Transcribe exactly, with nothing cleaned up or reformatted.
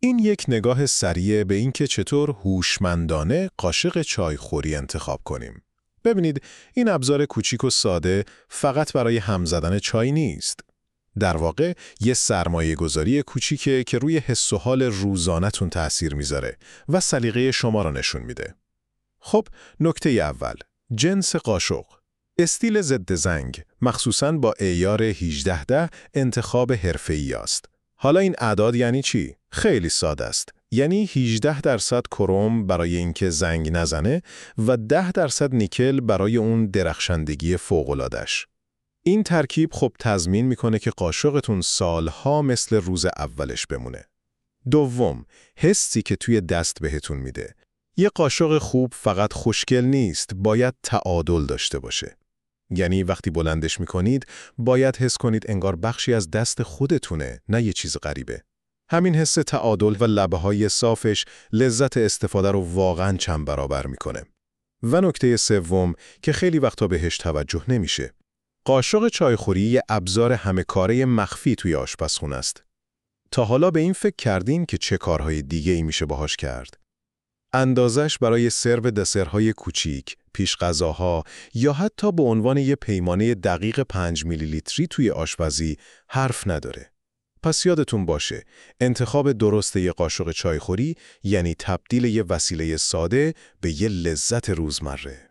این یک نگاه سریع به اینکه چطور هوشمندانه قاشق چایخوری انتخاب کنیم. ببینید، این ابزار کوچیک و ساده فقط برای هم زدن چای نیست. در واقع یه سرمایه گذاری کوچیکه که روی حس و حال روزانه‌تون تأثیر میذاره و سلیقه شما را نشون میده. خب، نکته اول، جنس قاشق. استیل ضد زنگ، مخصوصاً با ایار هجده ده انتخاب حرفه‌ای است. حالا این اعداد یعنی چی؟ خیلی ساده است. یعنی هجده درصد کروم برای اینکه زنگ نزنه و ده درصد نیکل برای اون درخشندگی فوق‌العاده‌اش. این ترکیب خب تضمین میکنه که قاشقتون سالها مثل روز اولش بمونه. دوم، حسی که توی دست بهتون میده. یه قاشق خوب فقط خوشگل نیست، باید تعادل داشته باشه. یعنی وقتی بلندش میکنید، باید حس کنید انگار بخشی از دست خودتونه، نه یه چیز غریبه. همین حس تعادل و لبه‌های صافش لذت استفاده رو واقعاً چند برابر میکنه. و نکته سوم که خیلی وقتا بهش توجه نمیشه. قاشق چایخوری یه ابزار همه کاره مخفی توی آشپزخونه است. تا حالا به این فکر کردین که چه کارهای دیگه ای میشه باهاش کرد؟ اندازش برای سرو دسرهای کوچیک، پیش غذاها یا حتی به عنوان یه پیمانه دقیق پنج میلی لیتری توی آشپزی حرف نداره. پس یادتون باشه، انتخاب درست یه قاشق چایخوری یعنی تبدیل یه وسیله ساده به یه لذت روزمره.